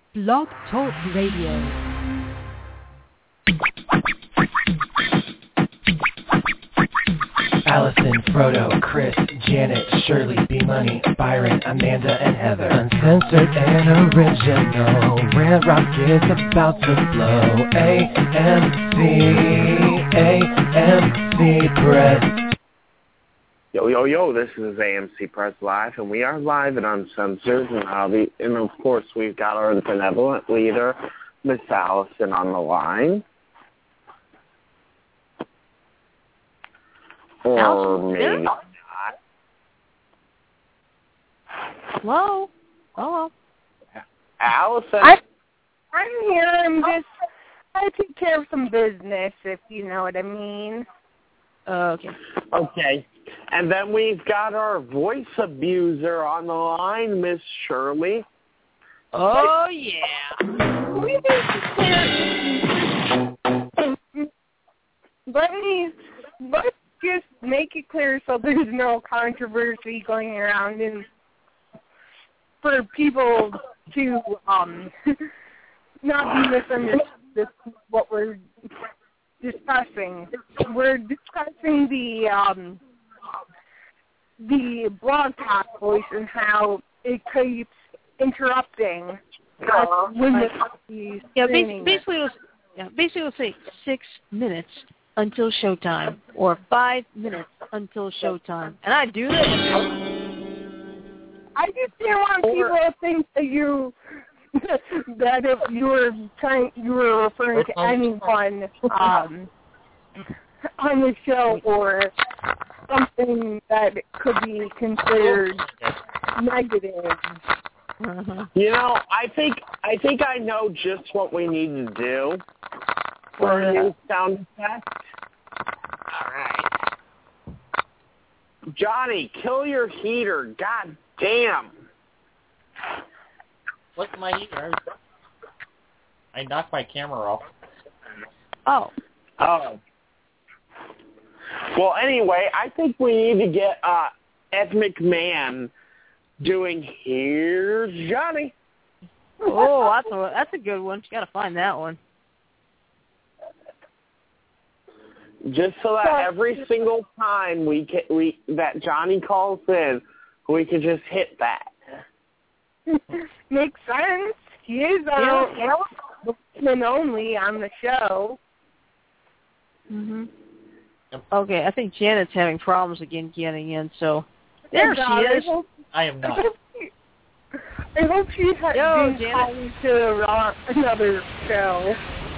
Blog Talk Radio. Allison, Frodo, Chris, Janet, Shirley, B-Money, Byron, Amanda, and Heather. Uncensored and original, Red Rock is about to blow. AMC Press. Yo, this is AMC Press Live, and we are live and uncensored, and of course we've got our benevolent leader, Miss Allison, on the line. Or maybe not. Hello? Hello? Allison? I'm here. I'm just trying to take care of some business, if you know what I mean. Okay. Okay. And then we've got our voice abuser on the line, Miss Shirley. Oh, yeah. Let's just make it clear so there's no controversy going around and for people to not be misunderstood what we're discussing. We're discussing the Blog Talk voice and how it keeps interrupting when basically it'll say 6 minutes until showtime, or 5 minutes until showtime, and I do that. I just didn't want people to think that if you were referring to anyone on the show or something that could be considered negative. You know, I think I know just what we need to do for a new sound effect. All right. Johnny, kill your heater. God damn. What's my heater? I knocked my camera off. Oh. Well, anyway, I think we need to get Ed McMahon doing Here's Johnny. Oh, that's a good one. You got to find that one. Just so that every single time that Johnny calls in, we can just hit that. Makes sense. He is and only on the show. Mhm. Okay, I think Janet's having problems again getting in, so there she is. I am not. I hope she's calling to another show.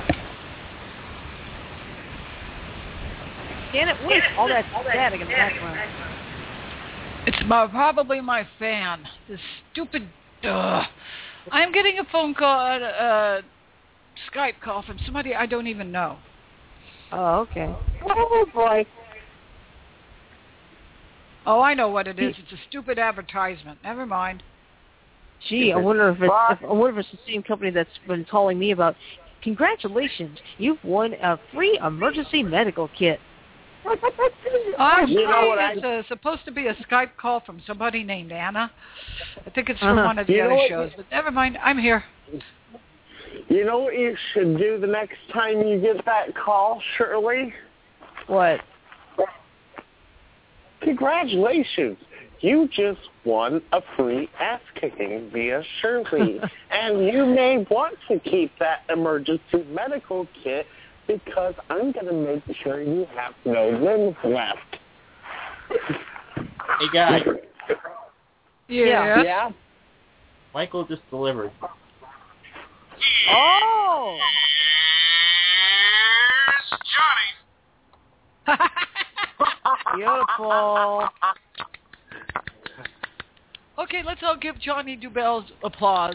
Janet, what is all that static in the background? It's probably my fan. This stupid... I'm getting a phone call, Skype call from somebody I don't even know. Oh, okay. Oh, boy. Oh, I know what it is. It's a stupid advertisement. Never mind. Gee, I wonder if it's the same company that's been calling me about, congratulations, you've won a free emergency medical kit. It's supposed to be a Skype call from somebody named Anna. I think it's from one of the other shows, but never mind. I'm here. You know what you should do the next time you get that call, Shirley? What? Congratulations. You just won a free ass-kicking via Shirley. And you may want to keep that emergency medical kit because I'm going to make sure you have no limbs left. Hey, guys. Yeah? Michael just delivered. Oh! Johnny! Beautiful. Okay, let's all give Johnny Dubell's applause.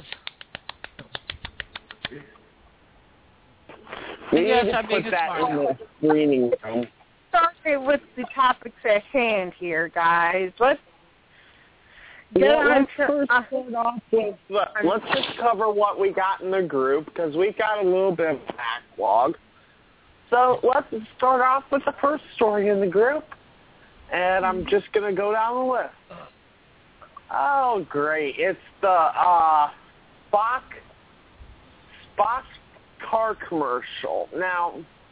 We need to put that in the screening room. Sorry with the topics at hand here, guys. Let's let's just cover what we got in the group because we've got a little bit of backlog. So let's start off with the first story in the group, and I'm just going to go down the list. Oh, great. It's the Spock Spock car commercial. Now,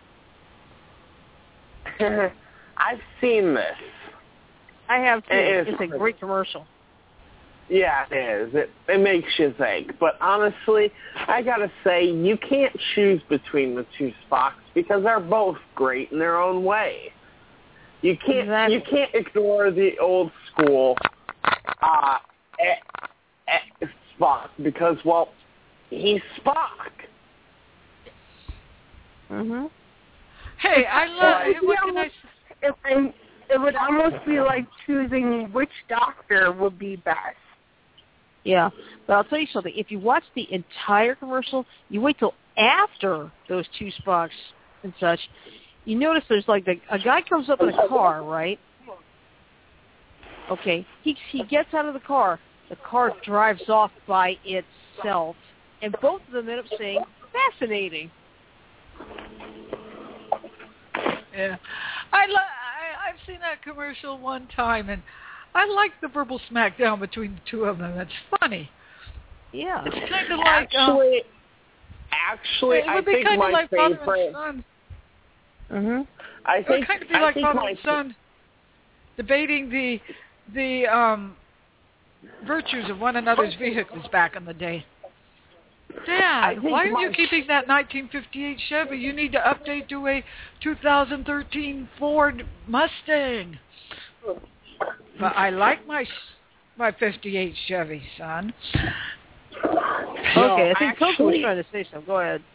I've seen this. I have too. It's a great commercial. Yeah, it is. It makes you think. But honestly, I gotta say, you can't choose between the two Spocks because they're both great in their own way. You can't ignore the old school Spock because, well, he's Spock. Mhm. Hey, what can I say? It would almost be like choosing which doctor would be best. Yeah, but I'll tell you something. If you watch the entire commercial, you wait till after those two Spocks and such, you notice there's like a guy comes up in a car, right? Okay, he gets out of the car drives off by itself, and both of them end up saying, fascinating. Yeah, I've seen that commercial one time, and I like the verbal smackdown between the two of them. It's funny. Yeah, it's kind of like actually, it would I think kind my of like favorite. Father and son. Mhm. It would kind of be like Father and son debating the virtues of one another's vehicles back in the day. Dad, why are you keeping that 1958 Chevy? You need to update to a 2013 Ford Mustang. But I like my 58 Chevy, son. Okay, I think Coco was trying to say something. Go ahead.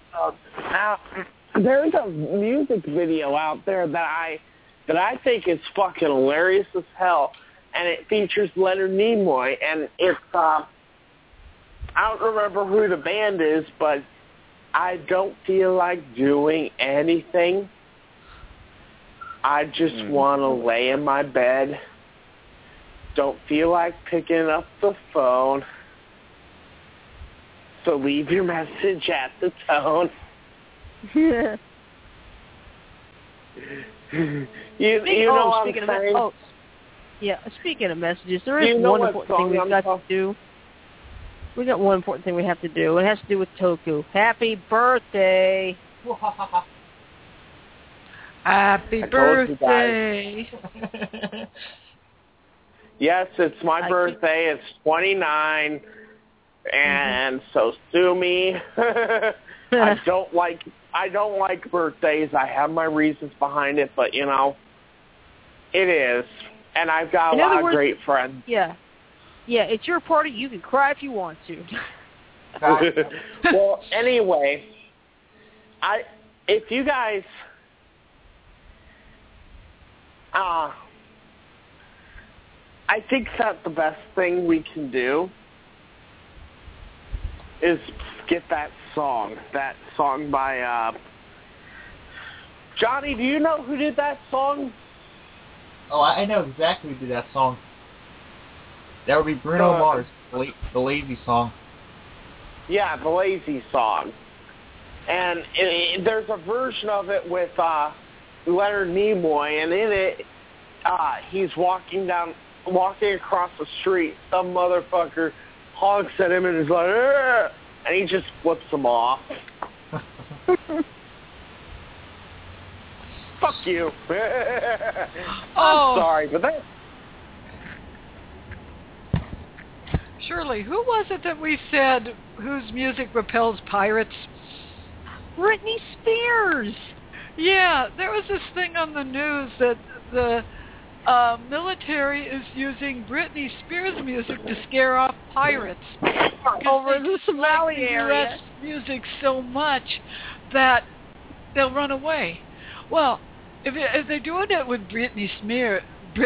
There's a music video out there that I think is fucking hilarious as hell, and it features Leonard Nimoy, and it's I don't remember who the band is, but I don't feel like doing anything. I just want to lay in my bed. Don't feel like picking up the phone. So leave your message at the tone. you know what I'm saying? Yeah, speaking of messages, there is one important thing we've got to do. We got one important thing we have to do. It has to do with Toku. Happy birthday! Happy birthday! Yes, it's my birthday. It's 29, and so sue me. I don't like birthdays. I have my reasons behind it, but it is, and I've got a lot of great friends. Yeah. Yeah, it's your party. You can cry if you want to. Well, anyway, if you guys, I think that the best thing we can do is get that song by Johnny. Do you know who did that song? Oh, I know exactly who did that song. That would be Bruno Mars, the Lazy Song. Yeah, the Lazy Song. And there's a version of it with Leonard Nimoy, and in it, he's walking across the street. Some motherfucker honks at him and is like, "Argh!" and he just flips him off. Fuck you. I'm sorry, but that... Shirley, who was it that we said whose music repels pirates? Britney Spears. Yeah, there was this thing on the news that the military is using Britney Spears music to scare off pirates. Over the Somali area. US music so much that they'll run away. Well, if they're doing it with Britney Spears,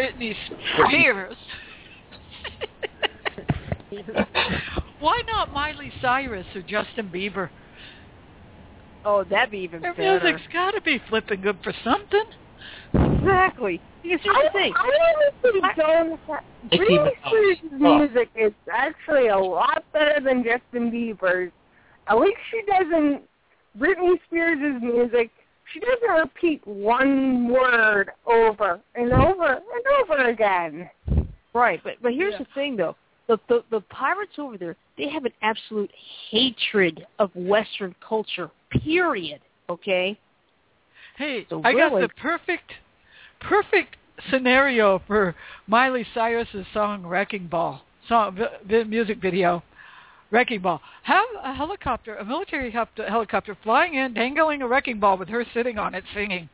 why not Miley Cyrus or Justin Bieber? Oh, that'd be even better. Their music's got to be flipping good for something. Exactly. Because here's the thing. Britney Spears' music is actually a lot better than Justin Bieber's. At least Britney Spears' music, she doesn't repeat one word over and over and over again. Right, but here's the thing, though. the pirates over there, they have an absolute hatred of Western culture, period, okay? Hey, So I got really- the perfect scenario for Miley Cyrus's song Wrecking Ball, the music video, Wrecking Ball. Have a helicopter, a military helicopter flying in, dangling a wrecking ball with her sitting on it singing.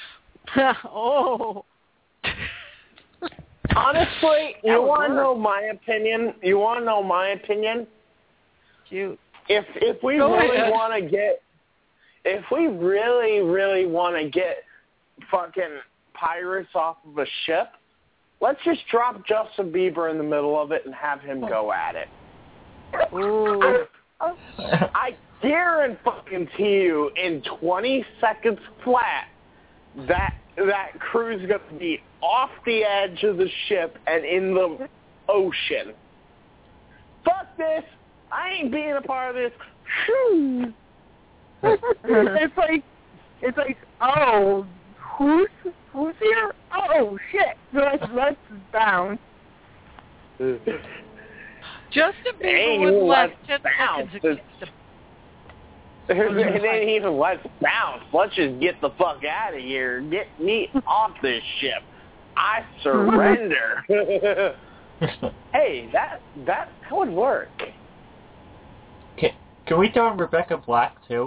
Oh. Honestly, you want to know my opinion? Shoot. If we Go really ahead. want to get, if we really want to get fucking pirates off of a ship, let's just drop Justin Bieber in the middle of it and have him go at it. Ooh. I guarantee you, in 20 seconds flat, that crew's going to be off the edge of the ship and in the ocean. Fuck this! I ain't being a part of this. Shoo! It's like, oh, who's here? Oh shit! Let's bounce. Justin Bieber Ain't wouldn't even last let's 10 seconds bounce. against him. It ain't even let's bounce. Let's just get the fuck out of here. Get me off this ship. I surrender. Hey, that would work. Can we throw in Rebecca Black too?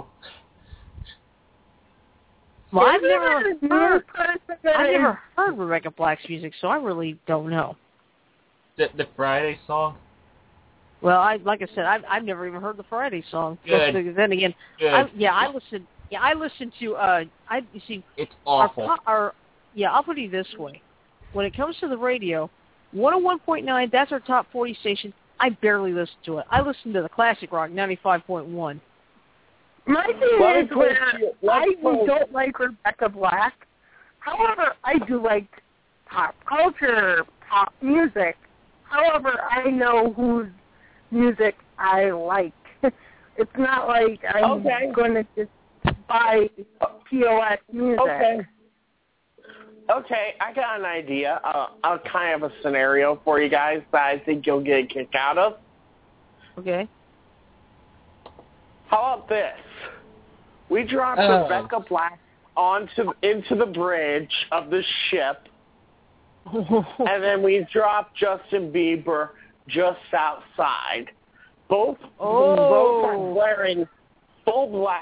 Well, I've never heard. heard Rebecca Black's music, so I really don't know. The Friday song. Well, like I said, I've never even heard the Friday song. Good. But then again, Good. I listen to. You see, It's awful. I'll put it this way: when it comes to the radio, 101.9, that's our top 40 station. I barely listen to it. I listen to the classic rock, 95.1. My thing is where I don't like Rebecca Black. However, I do like pop culture, pop music. However, I know whose music I like. It's not like I'm going to just buy POS music. Okay, I got an idea. I'll kind of a scenario for you guys that I think you'll get a kick out of. Okay. How about this? We drop Rebecca Black into the bridge of the ship, and then we drop Justin Bieber just outside. Both are blaring full blast.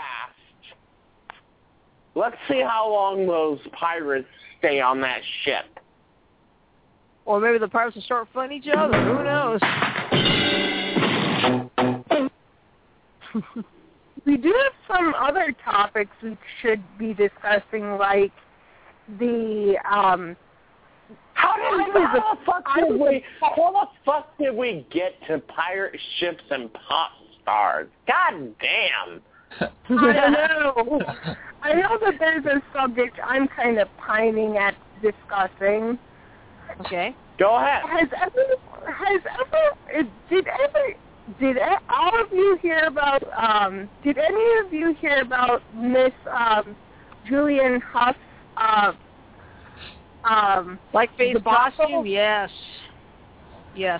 Let's see how long those pirates stay on that ship. Or maybe the pirates will start fighting each other. Who knows? We do have some other topics we should be discussing, like the How the fuck did we get to pirate ships and pop stars? God damn. I know that there's a subject I'm kind of pining at discussing. Okay. Go ahead. Did all of you hear about? Did any of you hear about Miss Julianne Hough's blackface costume? Yes. Yes,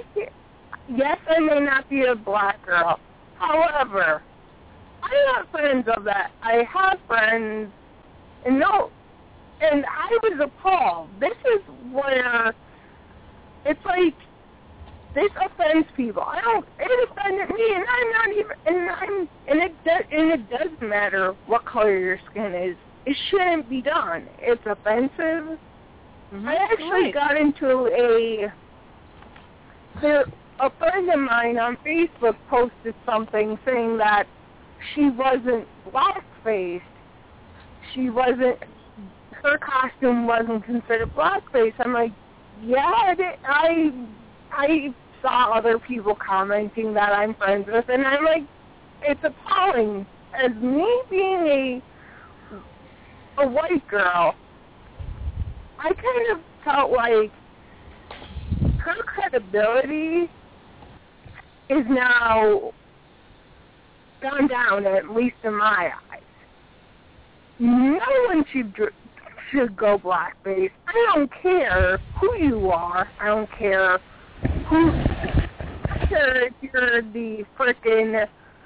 I may not be a black girl. However, I'm not friends of that. I have friends, and I was appalled. This is where it's like this offends people. It offended me, and I'm not even, and it doesn't matter what color your skin is. It shouldn't be done. It's offensive. Mm-hmm. I actually got into a friend of mine on Facebook posted something saying that she wasn't blackface. Her costume wasn't considered blackface. I'm like, yeah, I saw other people commenting that I'm friends with, and I'm like, it's appalling. As me being a white girl, I kind of felt like her credibility is now gone down, at least in my eyes. No one should go blackface. I don't care who you are. I don't care matter if you're the frickin',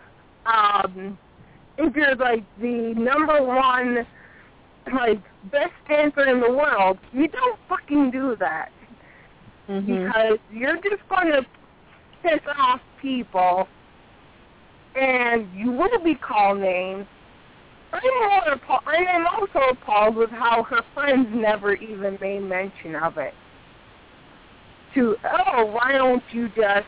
if you're, like, the number one, like, best dancer in the world, you don't fucking do that. Mm-hmm. Because you're just going to piss off people, and you will be called names. I'm also appalled with how her friends never even made mention of it. Why don't you just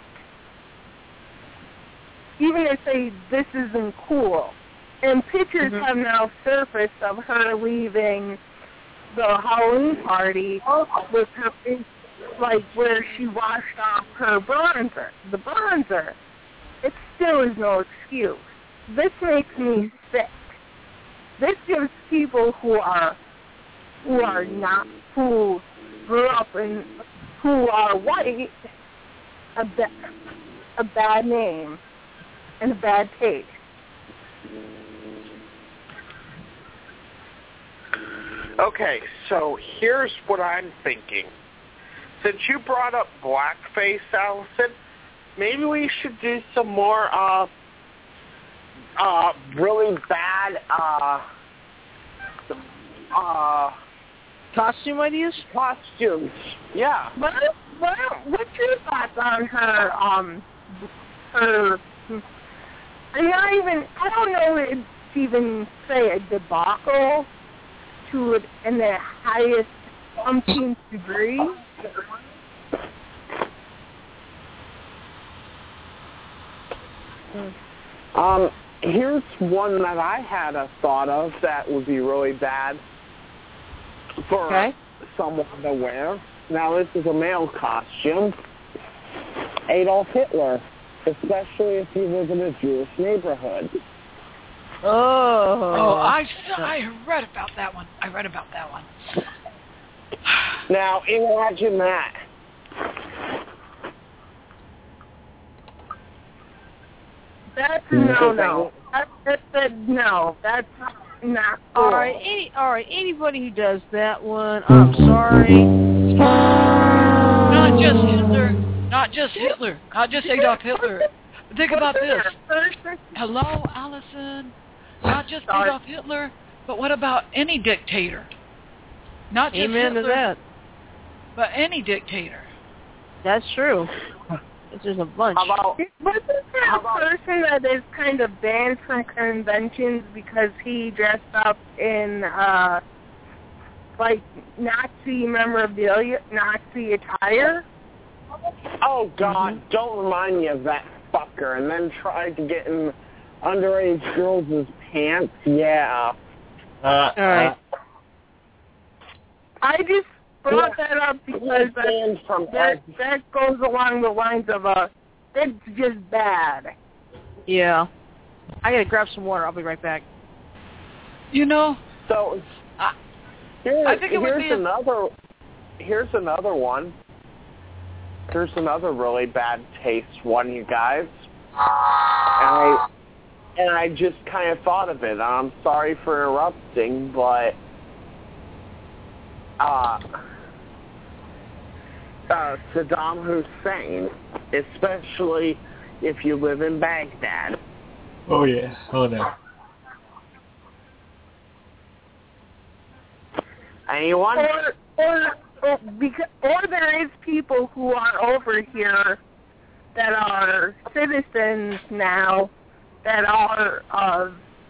even say this isn't cool? And pictures have now surfaced of her leaving the Halloween party with her, like, where she washed off her bronzer, the bronzer. It still is no excuse. This makes me sick. This gives people who grew up and who are white a bad name and a bad taste. Okay, so here's what I'm thinking. Since you brought up blackface, Allison, maybe we should do some more really bad Costume ideas? Costumes. Yeah. What's your thoughts on her? I don't know if to even say a debacle to it in the highest umpteenth degree. Here's one that I had a thought of that would be really bad for someone to wear. Now, this is a male costume. Adolf Hitler, especially if you live in a Jewish neighborhood. I read about that one. Now, imagine that. That's no. That's no. That's not cool. All right. Anybody who does that one, I'm sorry. Not just Hitler. Not just Adolf Hitler. Think about this. Hello, Allison. Not just Adolf Hitler, but what about any dictator? Not just Amen Hitler, to that. but any dictator. That's true. There's a bunch. Wasn't there a person that is kind of banned from conventions because he dressed up in, like, Nazi memorabilia, Nazi attire? Oh, God, don't remind me of that fucker. And then tried to get in underage girls' pants. Yeah. All right. I just brought that up because that goes along the lines of it's just bad. Yeah. I gotta grab some water. I'll be right back. You know. So I think it would be here's another one. Here's another really bad taste one, you guys. And I just kind of thought of it. I'm sorry for interrupting, but Saddam Hussein, especially if you live in Baghdad. Oh, yeah. Oh, no. Anyone? Or there is people who are over here that are citizens now that are of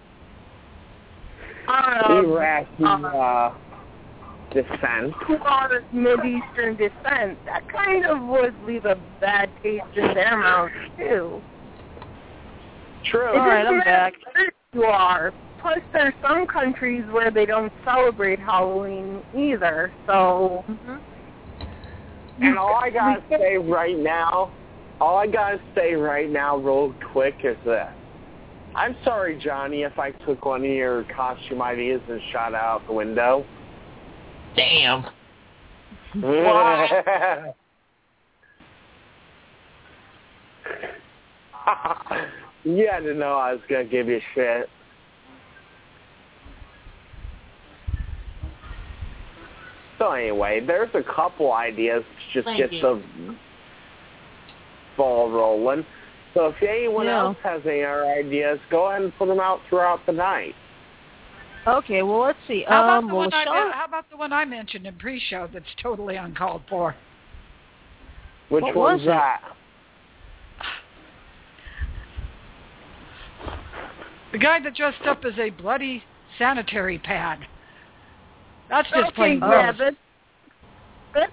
Iraqi descent. Who are Mideastern descent. That kind of would leave a bad taste in their mouths, too. True. All right, I'm back. You are. Plus, there's some countries where they don't celebrate Halloween either, so... And all I gotta say right now real quick is this. I'm sorry, Johnny, if I took one of your costume ideas and shot it out the window. Damn. You had to know I was going to give you shit. So anyway, there's a couple ideas to just get some... ball rolling. So if anyone else has any other ideas, go ahead and put them out throughout the night. Okay, well, let's see. How about the one I mentioned in pre-show that's totally uncalled for? Which one's that? The guy that dressed up as a bloody sanitary pad. That's just plain gross. Yeah, that's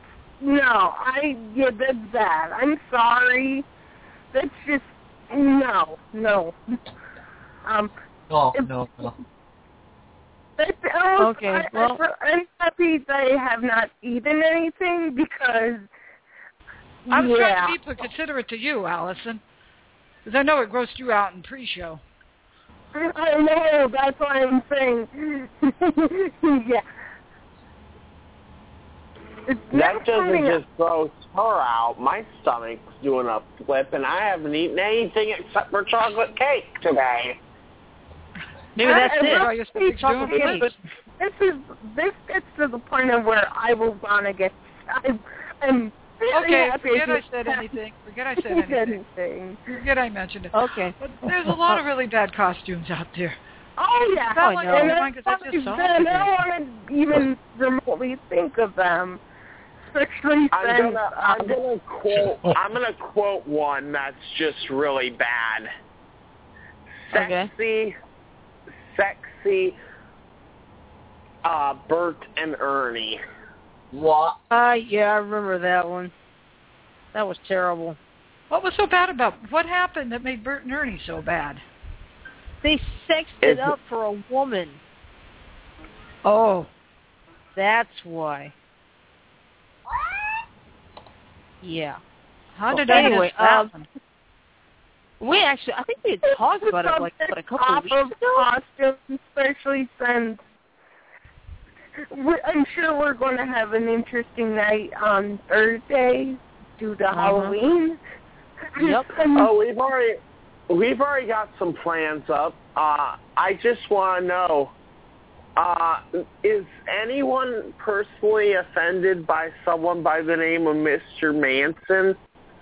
bad. I'm sorry. That's just no. No. Okay, I'm happy they have not eaten anything because I was trying to be considerate to you, Allison, because I know it grossed you out in pre-show. I know, that's what I'm saying. Yeah. That doesn't just gross her out. My stomach's doing a flip, and I haven't eaten anything except for chocolate cake today. Maybe that's it. This gets to the point of where I will want to get. I'm okay, forget I said anything. Forget I mentioned it. Okay. But there's a lot of really bad costumes out there. Oh, yeah. I know. And I don't want to even remotely think of them. Especially I'm gonna quote one that's just really bad. Sexy, Bert and Ernie. What? Yeah, I remember that one. That was terrible. What was so bad about it? What happened that made Bert and Ernie so bad? They sexed it up for a woman. Oh. That's why. Yeah. How did I miss that one? I think we had talked about it like a couple of weeks ago. Costumes, especially since I'm sure we're going to have an interesting night on Thursday due to Halloween. Yep. We've already got some plans up. I just want to know, is anyone personally offended by someone by the name of Mr. Manson?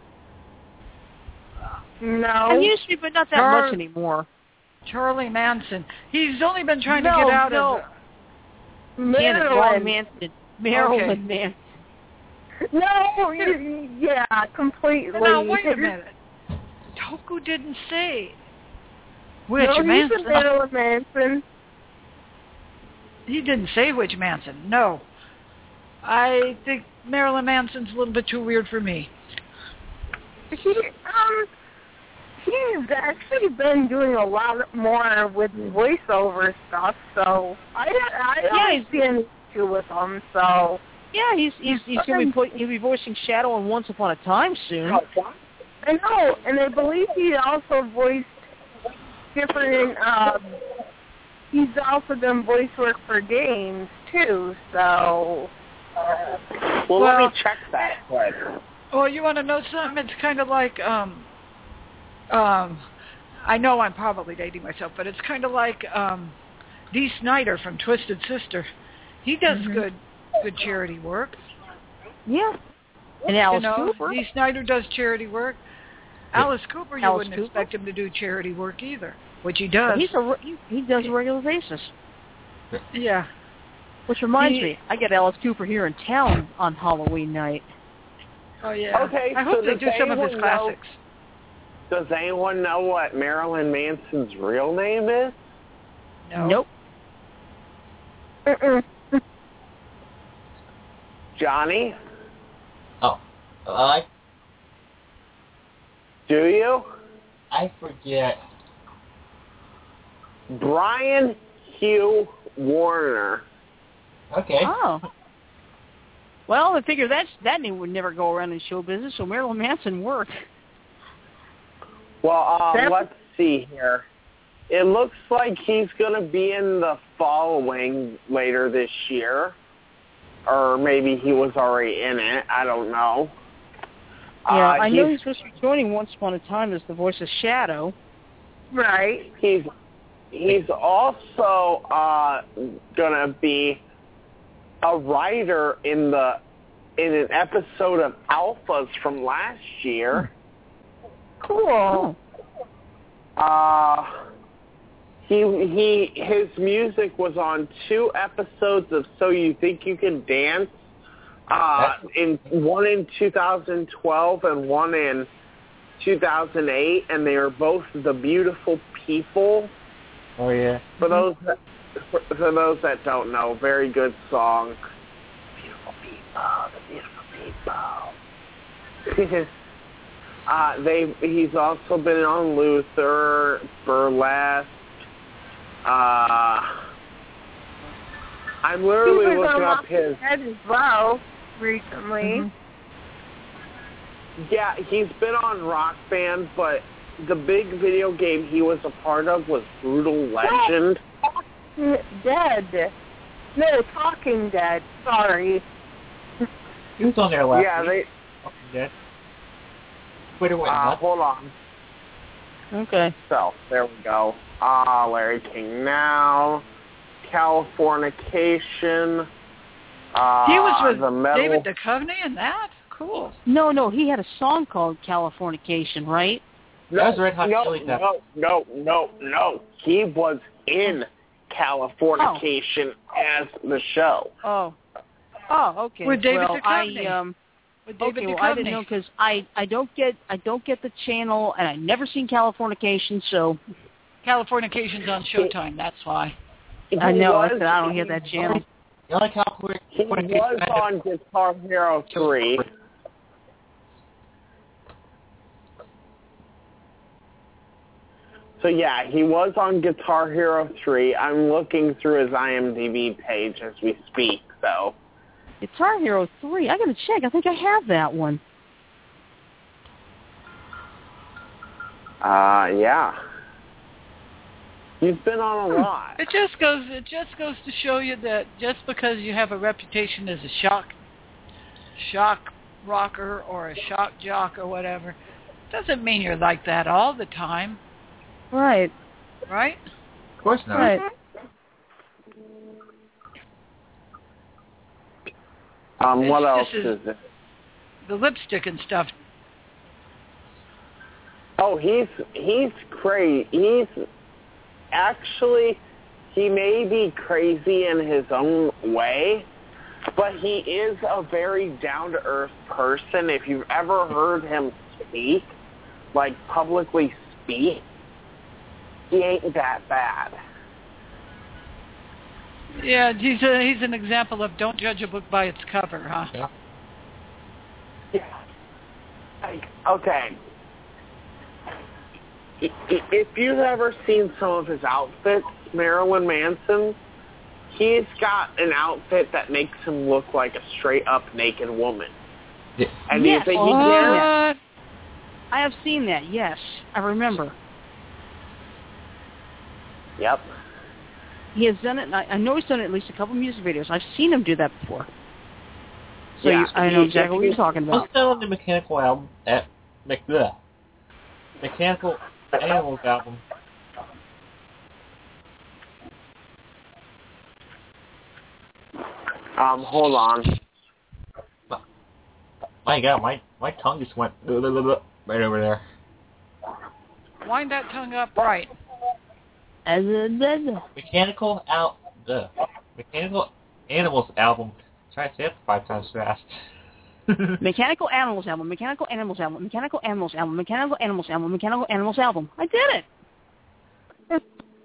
No. I used to, but not that much anymore. Charlie Manson. He's only been trying to get out of... Marilyn Manson. Marilyn Manson. No, yeah, completely. Now, wait a minute. Toku didn't say which Manson. He's a Marilyn Manson. He didn't say which Manson. No. I think Marilyn Manson's a little bit too weird for me. He's actually been doing a lot more with voiceover stuff, so I don't see an issue with him. So yeah, he's going to be voicing Shadow in Once Upon a Time soon. I know, and I believe he also voiced different. He's also done voice work for games too. So well, let me check that. Well, you want to know something? It's kind of like I know I'm probably dating myself, but it's kind of like Dee Snider from Twisted Sister. He does good charity work. Yeah. And Alice Cooper. Dee Snider does charity work. Alice Cooper, you wouldn't expect him to do charity work either, which he does. He does a regular basis. Yeah. Which reminds me, I get Alice Cooper here in town on Halloween night. Oh, yeah. Okay, I hope they do some of his classics. Does anyone know what Marilyn Manson's real name is? No. Nope. Johnny? Oh. Do you? I forget. Brian Hugh Warner. Okay. Oh. Well, I figure that name would never go around in show business, so Marilyn Manson worked. Well, let's see here. It looks like he's going to be in the following later this year. Or maybe he was already in it. I don't know. Yeah, I know he's supposed to be joining Once Upon a Time as the voice of Shadow. Right. He's also going to be a writer in an episode of Alphas from last year. Cool. His music was on 2 episodes of So You Think You Can Dance, one in 2012 and one in 2008, and they are both The Beautiful People. Oh yeah. For those that don't know, very good song. Beautiful people, the beautiful people. He's also been on Luther, Burlesque. I'm literally looking up his. Head as well recently. Mm-hmm. Yeah, he's been on Rock Band, but the big video game he was a part of was Brutal Legend. Dead. No, Talking Dead. Sorry. He was on there last Yeah, week. Talking Dead. Wait, hold on. Okay. So, there we go. Larry King Now, Californication. He was with the metal. David Duchovny and that? Cool. No, he had a song called Californication, right? That was Red Hot Chili Peppers. No. He was in Californication as the show. Oh, okay. With David well, Duchovny. With David Duchovny. I didn't know because I don't get the channel, and I never seen Californication, so. Californication's on Showtime. That's why. I know. I said I don't hear that channel. The only Californication He was on Guitar Hero 3. So yeah, he was on Guitar Hero 3. I'm looking through his IMDb page as we speak, so. Guitar Hero 3. I gotta check. I think I have that one. Yeah. He's been on a lot. It just goes to show you that just because you have a reputation as a shock rocker or a shock jock or whatever, doesn't mean you're like that all the time. Right. Right? Of course not. Right. What else is it? The lipstick and stuff. Oh, he's crazy. He may be crazy in his own way, but he is a very down-to-earth person. If you've ever heard him speak, like publicly speak, he ain't that bad. Yeah, he's an example of don't judge a book by its cover, huh? Yeah. Like, okay. If you've ever seen some of his outfits, Marilyn Manson, he's got an outfit that makes him look like a straight-up naked woman. Yeah. And yes. you think he I have seen that, yes. I remember. Yep. He has done it, and I know he's done it at least a couple music videos. I've seen him do that before. So Yeah, I know exactly what you're talking about. What's on the Mechanical album at Mechanical Animals album? Hold on. My God, my tongue just went right over there. Wind that tongue up right. Mechanical Animals album. Try to say it 5 times fast. Mechanical Animals album, Mechanical Animals album, Mechanical Animals album, Mechanical Animals album, Mechanical Animals album. I did it!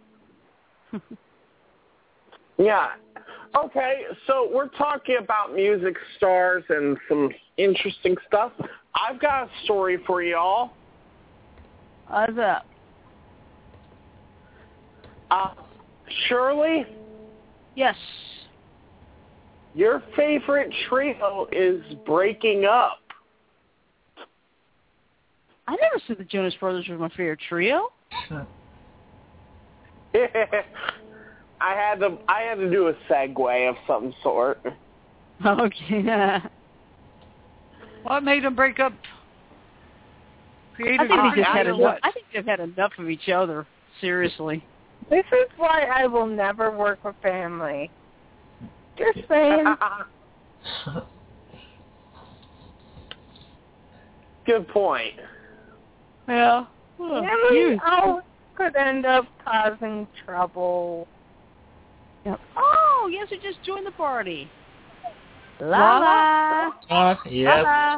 Yeah. Okay, so we're talking about music stars and some interesting stuff. I've got a story for y'all. What's up? Shirley? Yes. Your favorite trio is breaking up. I never said the Jonas Brothers were my favorite trio. I had to do a segue of some sort. Okay. What made them break up? Creative I think they've had enough of each other. Seriously. This is why I will never work with family. Just saying. Good point. Yeah. Emily always could end up causing trouble. Yep. Oh, yes, we just joined the party. La la. Yes. La.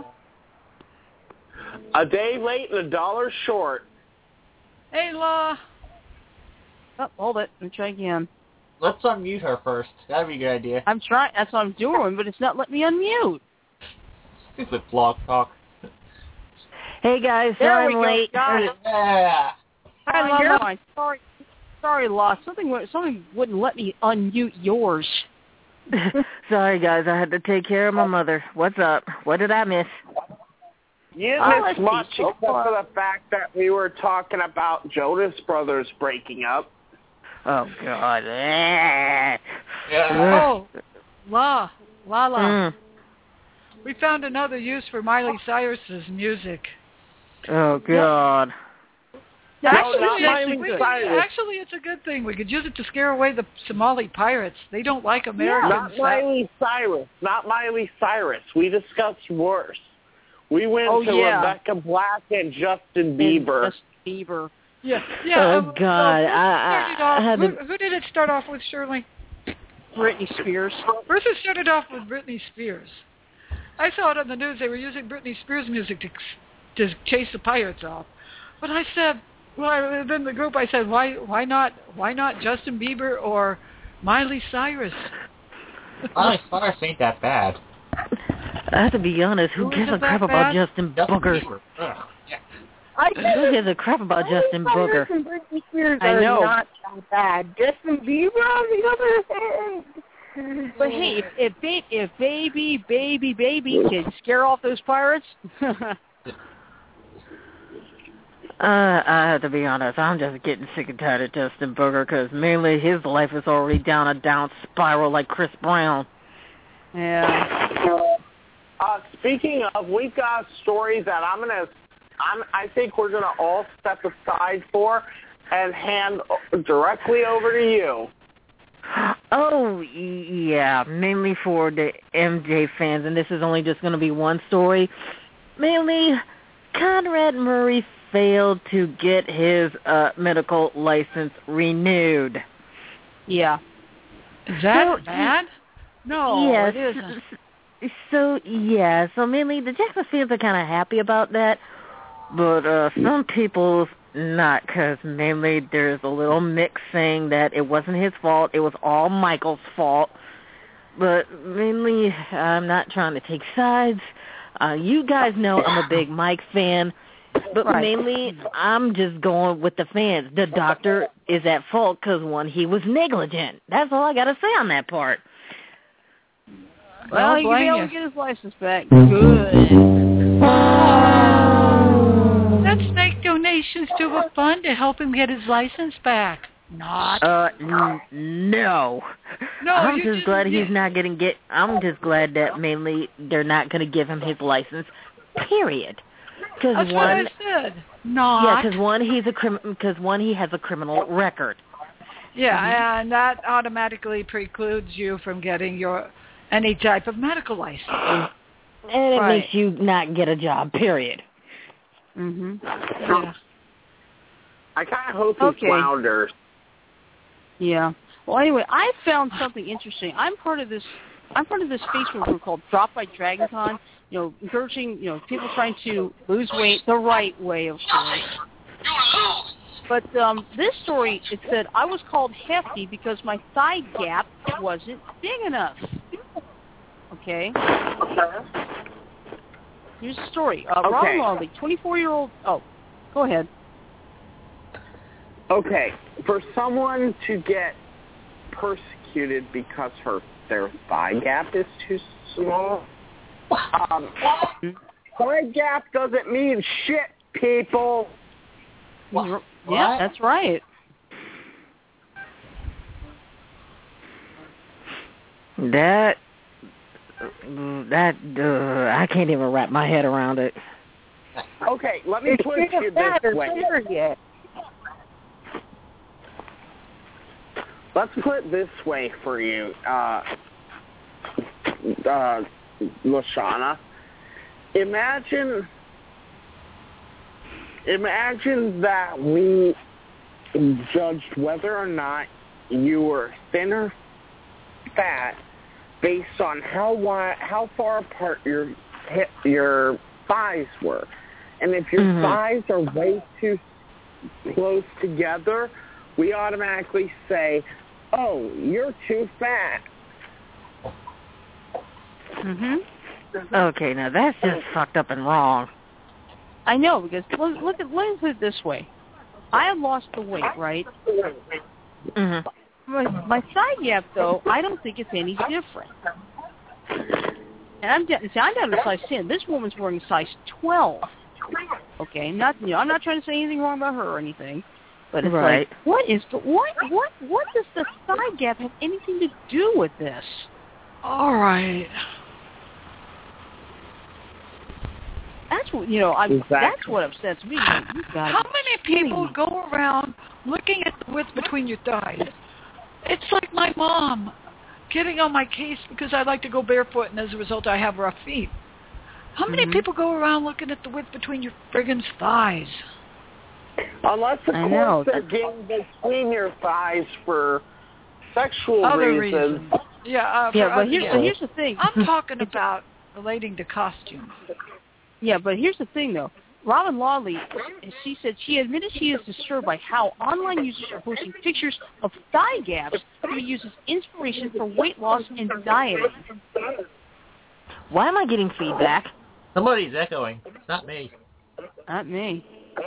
A day late and $1 short. Hey, La. Oh, hold it. Let me try again. Let's unmute her first. That'd be a good idea. I'm trying. That's what I'm doing, but it's not letting me unmute. Stupid blog talk. Hey guys, There sorry we I'm go. late. Got it. Yeah. Hi, sorry, La. Something wouldn't let me unmute yours. Sorry guys, I had to take care of my mother. What's up? What did I miss? You didn't Oh, miss let's see. much So except for the fact that we were talking about Jonas Brothers breaking up. Oh God. Yeah. Oh, La. Mm. We found another use for Miley Cyrus's music. Oh God. not Miley Cyrus. Actually, it's a good thing. We could use it to scare away the Somali pirates. They don't like Americans. Not Miley Cyrus. Not Miley Cyrus. We discussed worse. We went to Rebecca Black and Justin Bieber. Justin Bieber. Yeah. Oh God. Who did it start off with, Shirley? Britney Spears. First it started off with Britney Spears. I saw it on the news. They were using Britney Spears music to chase the pirates off. But I said, well, then the group, I said, why not Justin Bieber or Miley Cyrus? Miley Cyrus ain't that bad. I have to be honest, who gives a crap about Justin Booger? Who gives a crap about Justin Booger? And Britney Spears I know. are not that bad. Justin Bieber, on the other hand. But hey, if baby can scare off those pirates, I have to be honest, I'm just getting sick and tired of Justin Booger because mainly his life is already down a down spiral like Chris Brown. yeah. Speaking of, we've got stories that I think we're gonna all step aside for and hand directly over to you. Oh, yeah, mainly for the MJ fans, and this is only just going to be one story. Mainly, Conrad Murray failed to get his medical license renewed. Yeah. Is that bad? No, yes. it isn't. So mainly the Jackson fans are kind of happy about that, but some people not, because mainly there's a little mix saying that it wasn't his fault, it was all Michael's fault. But mainly, I'm not trying to take sides. You guys know I'm a big Mike fan, but mainly I'm just going with the fans. The doctor is at fault because, one, he was negligent. That's all I got to say on that part. Well, he can be able to get his license back. Good. Let's make donations to a fund to help him get his license back. Not. No. I'm just glad he's not going to get. I'm just glad that mainly they're not going to give him his license. Period. That's what I said. Not. Yeah, because one, he has a criminal record. Yeah, and that automatically precludes you from getting any type of medical license. And it makes you not get a job. Period. Yeah. I kind of hope he flounders. Yeah. Well, anyway, I found something interesting. I'm part of this Facebook group called Drop by Dragon Con. You know, encouraging people trying to lose weight the right way, of course. But this story, it said I was called hefty because my thigh gap wasn't big enough. Okay. Here's the story. Ron Longley, 24-year-old. Oh, go ahead. Okay, for someone to get persecuted because their thigh gap is too small, thigh gap doesn't mean shit, people. What? Yeah, that's right. That I can't even wrap my head around it. Okay, let me put it this way. Let's put it this way for you, Lashana. Imagine imagine that we judged whether or not you were thin or fat based on how far apart your thighs were. And if your thighs are way too close together, we automatically say, oh, you're too fat. Okay, now that's just fucked up and wrong. I know, because look at it this way. I have lost the weight, right? My thigh gap, though, I don't think it's any different. And I'm down to size 10. This woman's wearing size 12. Okay, I'm not trying to say anything wrong about her or anything, but it's like, what does the thigh gap have anything to do with this? All right. That's what that's what upsets me. How many people go around looking at the width between your thighs? It's like my mom getting on my case because I like to go barefoot, and as a result, I have rough feet. How many people go around looking at the width between your friggin' thighs? Unless, of course, they're getting between your thighs for sexual reasons. Yeah, but here's the thing. I'm talking about relating to costumes. Yeah, but here's the thing, though. Robin Lawley, she said she admitted she is disturbed by how online users are posting pictures of thigh gaps to be used as inspiration for weight loss and dieting. Why am I getting feedback? Somebody's echoing. It's not me. Not me.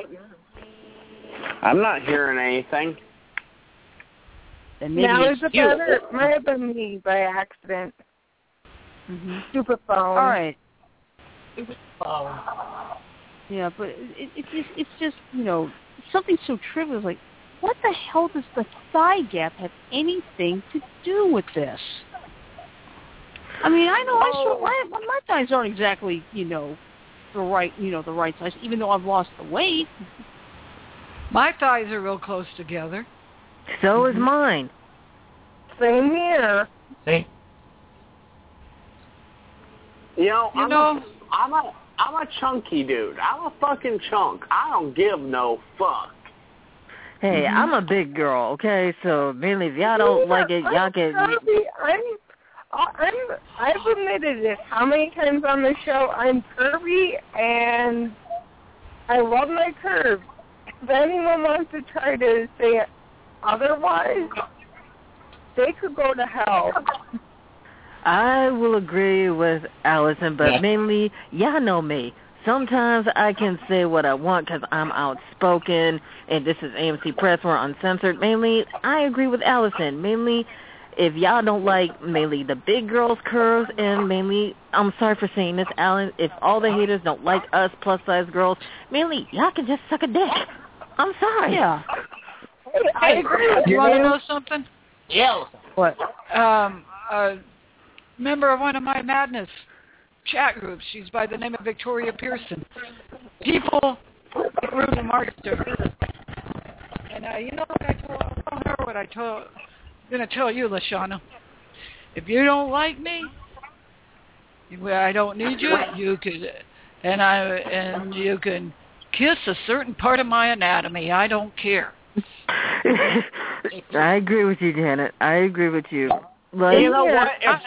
I'm not hearing anything. Then maybe it might have been me by accident. Stupid phone. All right. Phone. Yeah, but it's just something so trivial as like, what the hell does the thigh gap have anything to do with this? I mean, I know my thighs aren't exactly the right size, even though I've lost the weight. My thighs are real close together. So is mine. Same here. See? I'm a chunky dude. I'm a fucking chunk. I don't give no fuck. Hey, I'm a big girl, okay? So mainly if y'all don't like it, y'all can... I've admitted it how many times on the show. I'm curvy, and I love my curves. If anyone wants to try to say otherwise, they could go to hell. I will agree with Allison, but mainly, y'all know me. Sometimes I can say what I want because I'm outspoken, and this is AMC Press, we're uncensored. Mainly, I agree with Allison. Mainly, if y'all don't like mainly the big girls' curves, and mainly, I'm sorry for saying this, Alan, if all the haters don't like us plus-size girls, mainly, y'all can just suck a dick. I'm sorry. Yeah. I agree with you. You want to know something? Yeah. What? Member of one of my Madness chat groups. She's by the name of Victoria Pearson. People through the market to her. And you know what I told her? What I'm going to tell you, Lashana. If you don't like me, I don't need you. You could, and you can kiss a certain part of my anatomy. I don't care. I agree with you, Janet. I agree with you. Like, you know what?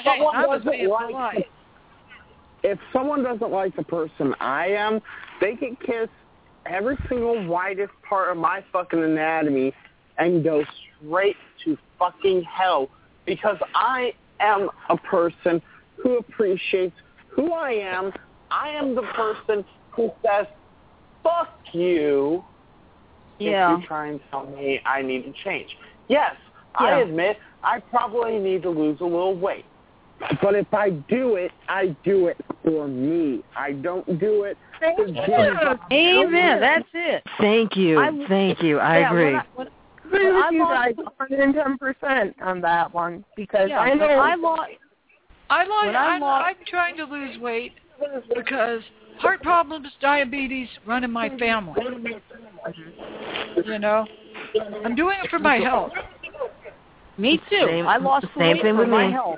If someone doesn't like the person I am, they can kiss every single widest part of my fucking anatomy and go straight to fucking hell, because I am a person who appreciates who I am. I am the person who says, fuck you, if you try and tell me I need to change. Yes, I admit I probably need to lose a little weight. But if I do it, I do it for me. I don't do it for Amen. That's it. Thank you. Thank you. I agree. I agree with you guys 110% on that one, because I know I'm trying to lose weight because heart problems, diabetes run in my family. I'm doing it for my health. Me too. I lost same weight thing for with my me. health.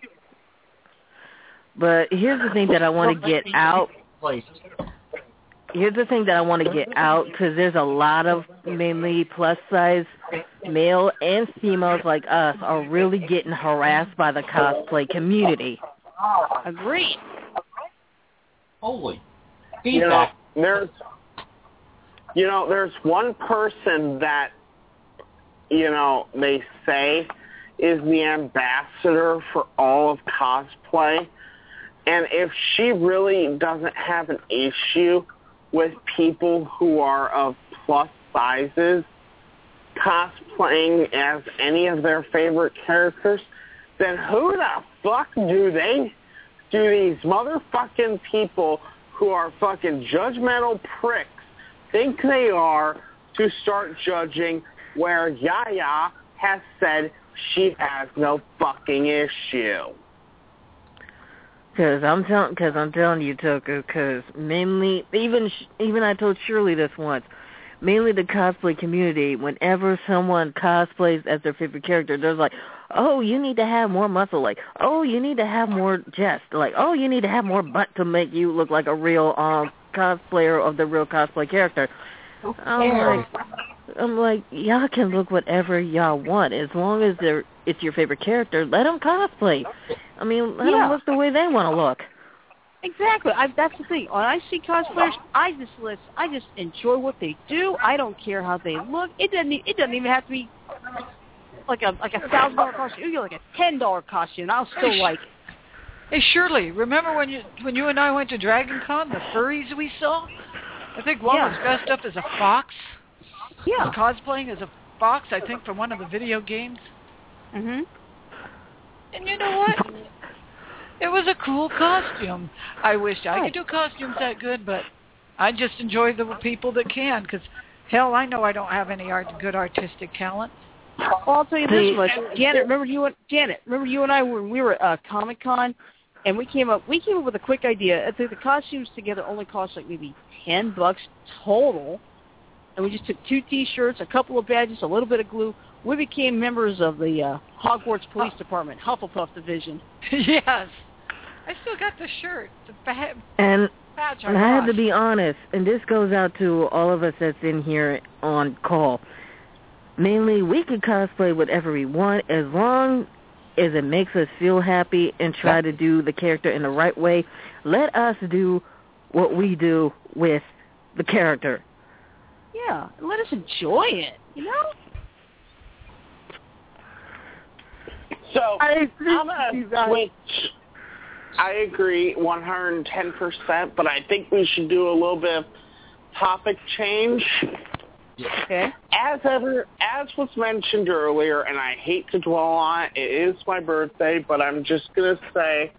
But here's the thing that I want to get out. here's the thing that I want to get out, because there's a lot of mainly plus-size male and females like us are really getting harassed by the cosplay community. Agreed. Holy. Feedback. There's one person that, they say is the ambassador for all of cosplay. And if she really doesn't have an issue with people who are of plus sizes cosplaying as any of their favorite characters, then who the fuck do these motherfucking people who are fucking judgmental pricks think they are to start judging where Yaya has said she has no fucking issue? Because I'm telling you, Toku, because mainly, even I told Shirley this once, mainly the cosplay community, whenever someone cosplays as their favorite character, they're like, oh, you need to have more muscle, like, oh, you need to have more chest, like, oh, you need to have more butt to make you look like a real cosplayer of the real cosplay character. I'm like, y'all can look whatever y'all want. As long as it's your favorite character, let them cosplay. I mean, let them look the way they want to look. Exactly. That's the thing. When I see cosplayers, I just enjoy what they do. I don't care how they look. It doesn't even have to be like a $1,000 costume. You get like a $10 costume. I'll still like it. Hey, Shirley, remember when you and I went to Dragon Con, the furries we saw? I think one was dressed up as a fox. Yeah. Cosplaying as a fox, I think, from one of the video games. Mhm. And you know what? It was a cool costume. I wished I could do costumes that good, but I just enjoy the people that can, because, hell, I know I don't have any good artistic talent. Well, I'll tell you this much. Janet, remember you and I were at Comic-Con, and we came up with a quick idea. I think the costumes together only cost like maybe $10 total, and we just took 2 T-shirts, a couple of badges, a little bit of glue. We became members of the Hogwarts Police Department, Hufflepuff Division. Yes. I still got the shirt, the badge. And I have to be honest, and this goes out to all of us that's in here on call. Mainly, we can cosplay whatever we want as long as it makes us feel happy and try to do the character in the right way. Let us do what we do with the character. Yeah, let us enjoy it, you know? So, I'm going to switch. I agree 110%, but I think we should do a little bit of topic change. Okay. As was mentioned earlier, and I hate to dwell on it, it is my birthday, but I'm just going to say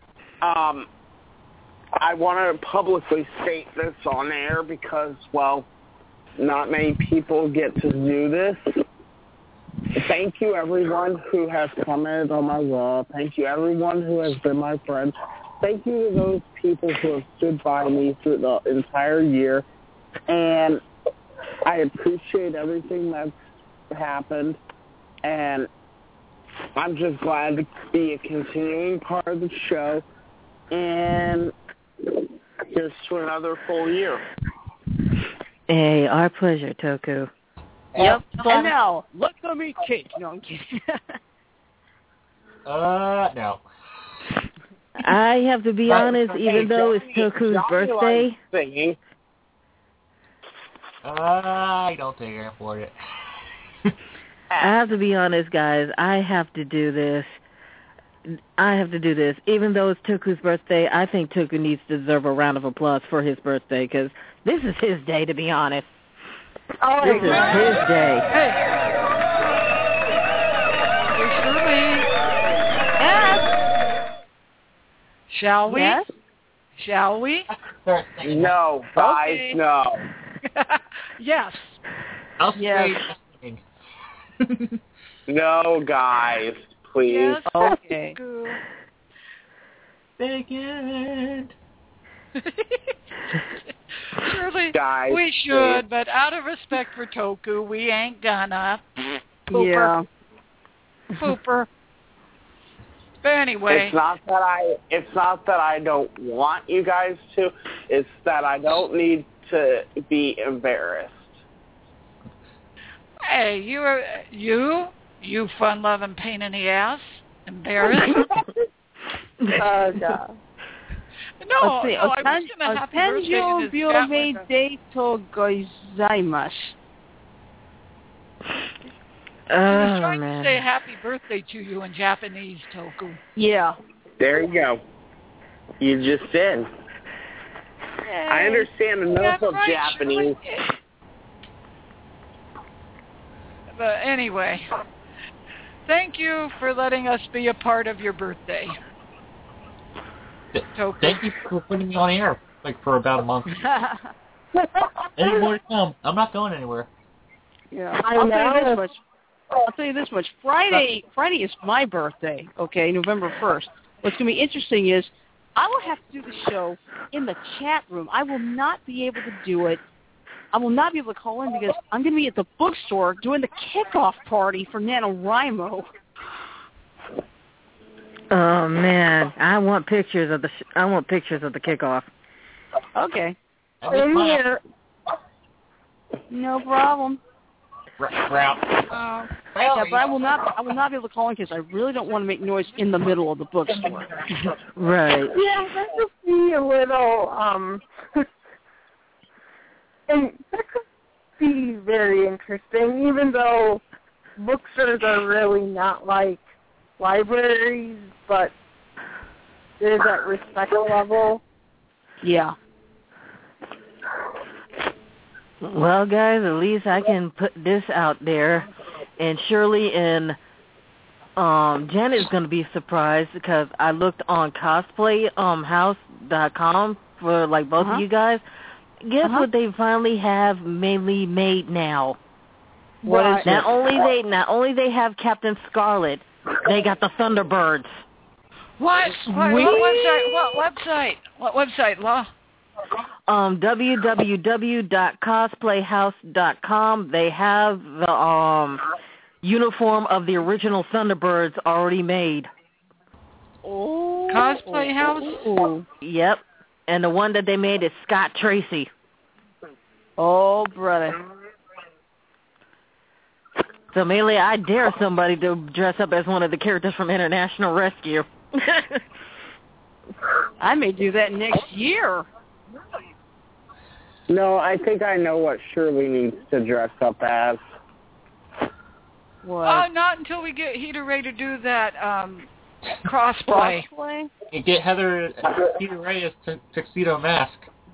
I want to publicly state this on air because, well, not many people get to do this. Thank you, everyone who has commented on my wall. Thank you, everyone who has been my friend. Thank you to those people who have stood by me through the entire year. And I appreciate everything that's happened. And I'm just glad to be a continuing part of the show. And here's to another full year. Hey, our pleasure, Toku. Yep. And now, let's go meet Kate. No, I'm kidding. No. I have to be honest, even though it's Toku's birthday. I don't think I can afford it. I have to be honest, guys. I have to do this. Even though it's Toku's birthday, I think Toku needs to deserve a round of applause for his birthday, because this is his day, to be honest. Oh, this is his day. Hey, Shirley. Yes. Shall we? Yes. Shall we? No, guys, okay. No. Yes. I'll yes. No, guys, please. Yes. Okay. Bacon. Surely Guys, we should, but out of respect for Toku, we ain't gonna. Pooper. Yeah. Pooper. But anyway. It's not that I don't want you guys to. It's that I don't need to be embarrassed. Hey, you fun-loving pain in the ass, embarrassed. No. No, I wish him a happy birthday in his He was trying to say happy birthday to you in Japanese, Toku. Yeah. There you go. You just did. Hey, I understand enough of Japanese. But anyway, thank you for letting us be a part of your birthday. Toku. Thank you for putting me on air, for about a month. Any more to come. I'm not going anywhere. Yeah, I'll tell you this much. Friday is my birthday, okay, November 1st. What's going to be interesting is I will have to do the show in the chat room. I will not be able to do it. I will not be able to call in because I'm going to be at the bookstore doing the kickoff party for NaNoWriMo. Oh man, I want pictures of the kickoff. Okay. In here. No problem. Yeah, but I will not be able to call in because I really don't want to make noise in the middle of the bookstore. Right. Yeah, that could be a little, and that could be very interesting, even though bookstores are really not like libraries, but there's that respect level. Yeah. Well, guys, at least I can put this out there, and Shirley and Janet's going to be surprised because I looked on cosplayhouse.com for both of you guys. Guess what they finally have mainly made now? What is not only they have Captain Scarlet, they got the Thunderbirds. What website, Law? www.cosplayhouse.com. They have the uniform of the original Thunderbirds already made. Oh, Cosplay House? Oh. Yep. And the one that they made is Scott Tracy. Oh, brother. So mainly I dare somebody to dress up as one of the characters from International Rescue. I may do that next year. No, I think I know what Shirley needs to dress up as. What? Oh, not until we get Heater Ray to do that crossplay. And get Heater Ray as Tuxedo Mask.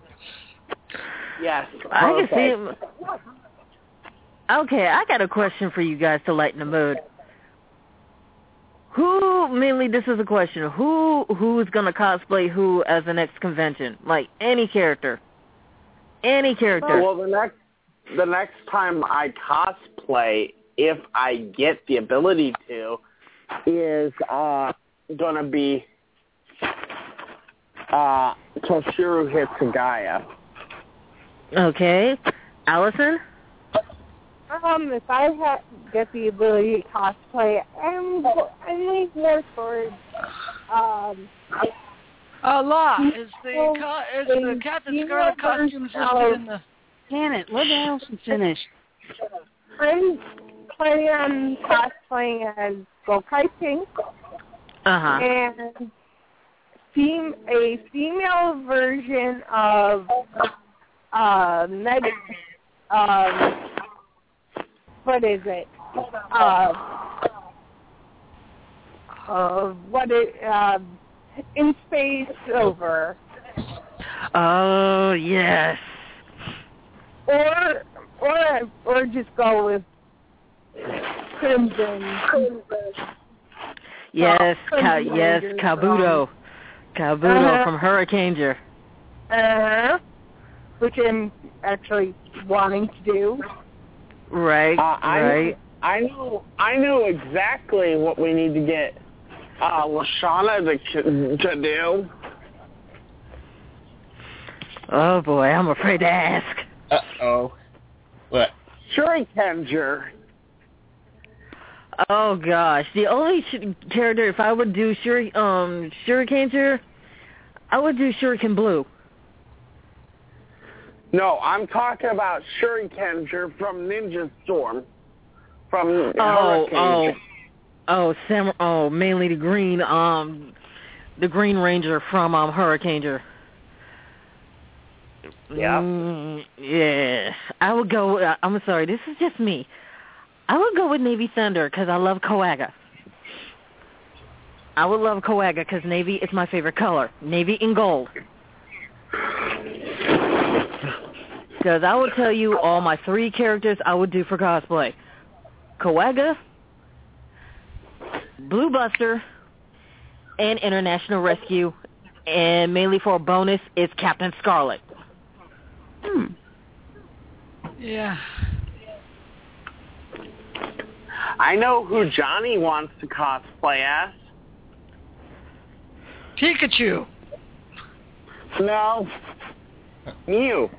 Yes. I can see him. Okay, I got a question for you guys to lighten the mood. Mainly this is a question. Who's going to cosplay who as the next convention? Any character. Any character. Well, the next time I cosplay, if I get the ability to, is going to be Toshiro Hitsugaya. Okay. Allison? If I get the ability to cosplay, I'm leaning more towards Law is the Captain Scarlet costumes listed in the. Damn it! Let Allison finish. I'm planning on cosplaying as Gokai Pink. And a female version of what is it? In Space Silver. Oh yes. Or just go with Crimson. Yes, Kabuto. Kabuto from Hurricaneger. Which I'm actually wanting to do. Right, right. I know exactly what we need to get Lashana to do. Oh boy, I'm afraid to ask. Uh-oh. What? Shurikenger. Oh gosh, the only character, if I would do Shurikenger, I would do Shuriken Blue. No, I'm talking about Shurikenger from Ninja Storm. From Hurricane. Mainly the Green Ranger from Hurricaneger. Yeah. Yeah. I would go. I'm sorry. This is just me. I would go with Navy Thunder because I love Coaga. I would love Coaga because Navy is my favorite color. Navy in gold. Because I would tell you all my 3 characters I would do for cosplay. Coaga, Blue Buster, and International Rescue. And mainly for a bonus is Captain Scarlet. Yeah. I know who Johnny wants to cosplay as. Pikachu. No. Mew.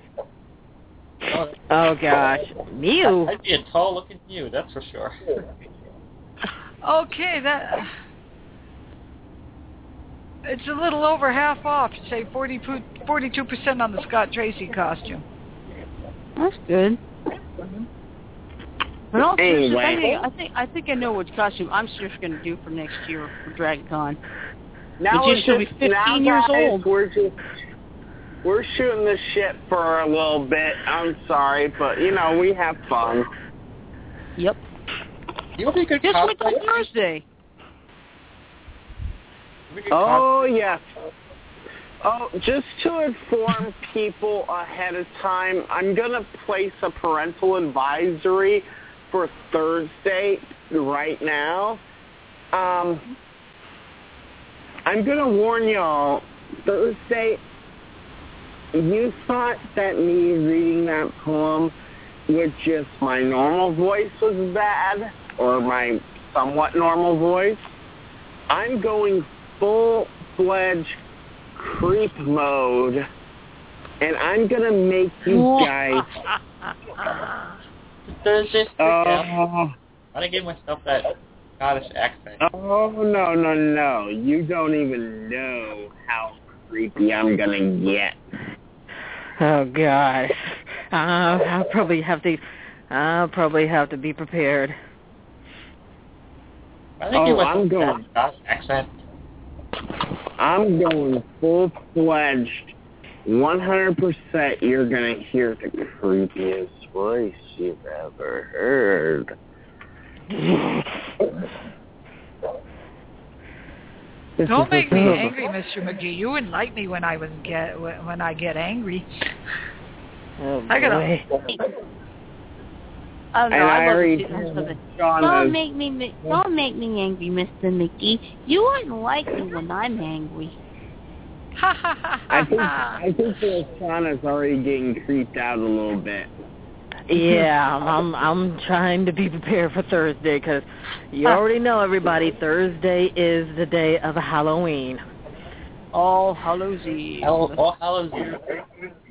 Oh gosh, Mew. I'd be a tall-looking Mew, that's for sure. Okay, that it's a little over half off. Say 42% on the Scott Tracy costume. That's good. But also, Anyway. I think I know which costume I'm just going to do for next year for Dragon Con. Now Which is going to be 15 years old. We're shooting the shit for a little bit. I'm sorry, but, we have fun. Yep. You'll be good. Just wait till Thursday. Oh, yes. Oh, just to inform people ahead of time, I'm going to place a parental advisory for Thursday right now. I'm going to warn y'all, Thursday, you thought that me reading that poem with just my normal voice was bad, or my somewhat normal voice. I'm going full-fledged creep mode, and I'm going to make you guys... Thursday, I want to give myself that Scottish accent. Oh, no. You don't even know how creepy I'm going to get. Oh God, I'll probably have to be prepared. I think you I'm want going Scottish accent. I'm going full-fledged. 100% you're going to hear the creepiest voice you've ever heard. Don't make me angry, Mr. McGee. You wouldn't like me when I get angry. Oh, I gotta. Oh no, I love to see something. Don't make me angry, Mr. McGee. You wouldn't like me when I'm angry. I think that Shauna's already getting creeped out a little bit. Yeah, I'm trying to be prepared for Thursday because you already know, everybody, Thursday is the day of Halloween. All Hallows Eve. All Hallows Eve.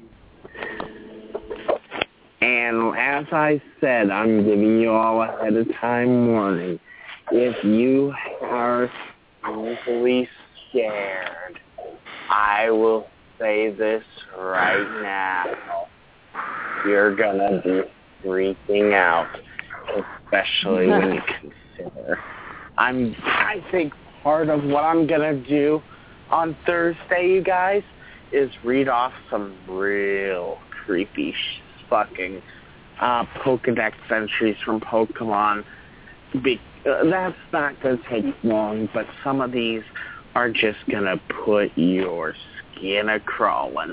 And as I said, I'm giving you all ahead of time warning. If you are easily scared, I will say this right now. You're gonna be freaking out, especially when you consider. I think part of what I'm gonna do on Thursday, you guys, is read off some real creepy fucking Pokedex entries from Pokemon. That's not gonna take long, but some of these are just gonna put your skin a-crawling.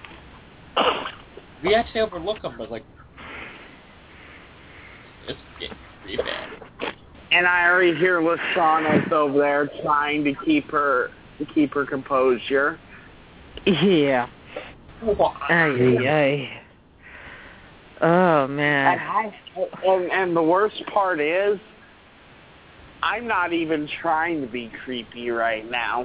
We actually overlook them, but it's getting pretty bad. And I already hear Lasana's over there trying to keep her composure. Yeah. Ay. Oh man. And the worst part is, I'm not even trying to be creepy right now.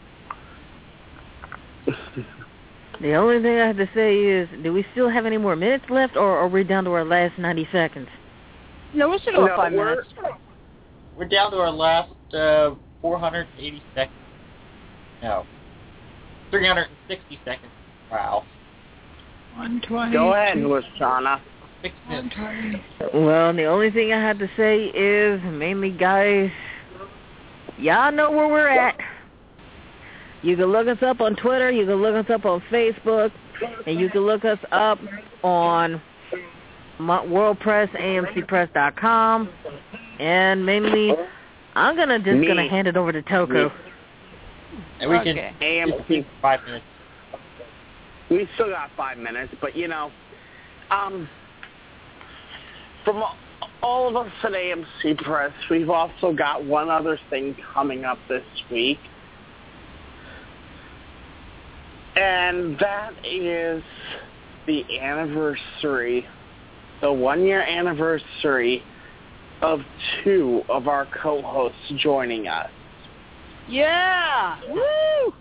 The only thing I have to say is, do we still have any more minutes left, or are we down to our last 90 seconds? No, we still got 5 minutes. We're down to our last 480 seconds. No. 360 seconds. Wow. 120. Go ahead, Lashana. 6 minutes. 120. Well, the only thing I have to say is, mainly, guys, y'all know where we're at. You can look us up on Twitter, you can look us up on Facebook, and you can look us up on WorldPress, AMCPress.com, and mainly, I'm gonna hand it over to Toku. And we can AMC 5 minutes. We still got 5 minutes, but from all of us at AMC Press, we've also got one other thing coming up this week, and that is the anniversary, the 1-year anniversary of 2 of our co-hosts joining us. Yeah! Woo!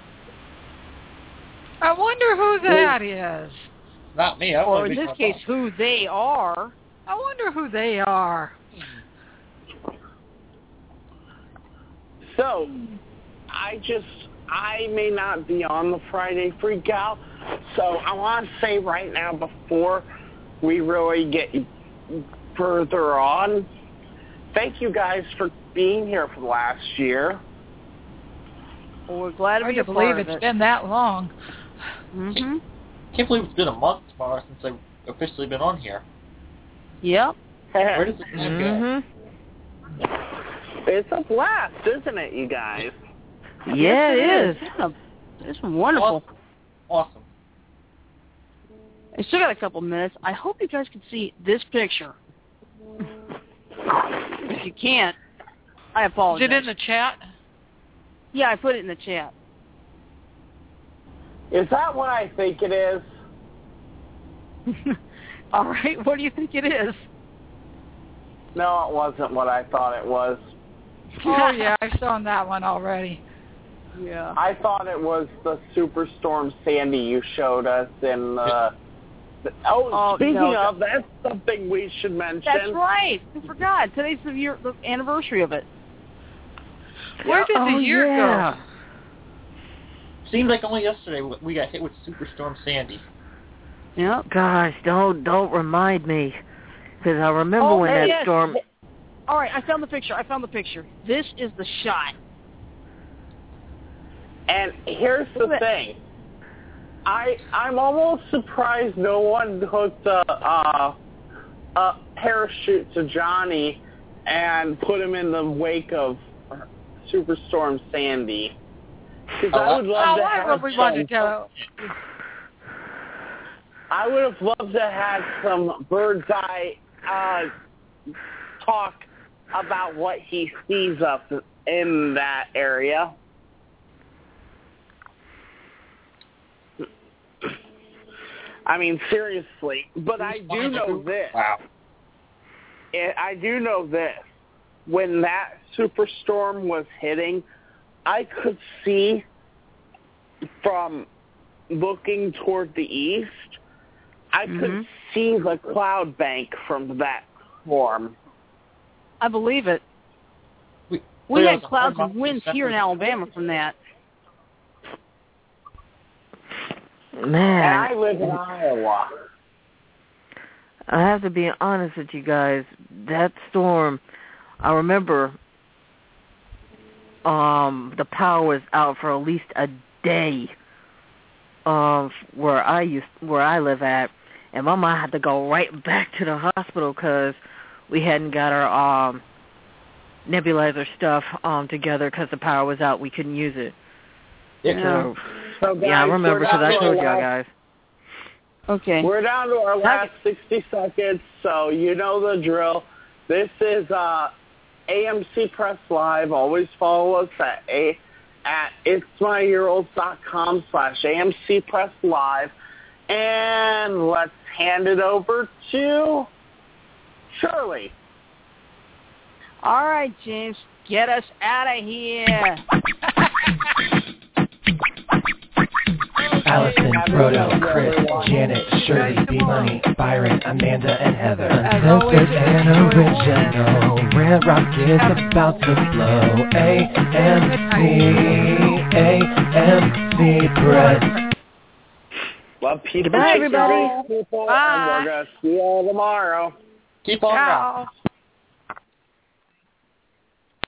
I wonder who that is. Not me. Or in this case, who they are. I wonder who they are. So, I may not be on the Friday Freak Out, so I want to say right now, before we really get further on, thank you guys for being here for the last year. Well, we're glad to be a part believe of it. It's been that long. Mm-hmm. Can't believe it's been a month tomorrow since I've officially been on here. Yep. Where does the time go? It's a blast, isn't it, you guys? Yeah, it is. It's wonderful. Awesome. I still got a couple minutes. I hope you guys can see this picture. If you can't, I apologize. Is it in the chat? Yeah, I put it in the chat. Is that what I think it is? All right, what do you think it is? No, it wasn't what I thought it was. Oh, yeah, I've shown that one already. Yeah. I thought it was the Superstorm Sandy you showed us in speaking of, that's something we should mention. That's right. I forgot. Today's the anniversary of it. Where did the year go? Seems like only yesterday we got hit with Superstorm Sandy. Yeah. Gosh, don't remind me, because I remember when that storm. All right, I found the picture. This is the shot. And here's the thing. I'm almost surprised no one hooked a parachute to Johnny and put him in the wake of Superstorm Sandy. Because I would love to I would have loved to have some bird's eye talk about what he sees up in that area. I mean, seriously. But I do know this. Wow. I do know this. When that superstorm was hitting, I could see from looking toward the east, I could see the cloud bank from that storm. I believe it. We had clouds and winds here in Alabama from that. Man. And I live in Iowa. I have to be honest with you guys. That storm, I remember the power was out for at least a day where I live at, and my mom had to go right back to the hospital because we hadn't got our nebulizer stuff together because the power was out. We couldn't use it. Yeah. So guys, I remember because I told y'all guys. Okay. We're down to our last 60 seconds, so you know the drill. This is AMC Press Live. Always follow us at itsmyyearolds.com/AMC Press Live. And let's hand it over to Shirley. All right, James, get us out of here. Allison, Frodo, Chris, Janet, Shirley, B-Money, Byron, Amanda, and Heather. Uncensored and original. Red Rock is about to blow. AMC Press. Love, peace, Goodbye, everybody. People, Bye. and we're going to see you all tomorrow. Keep on rocking.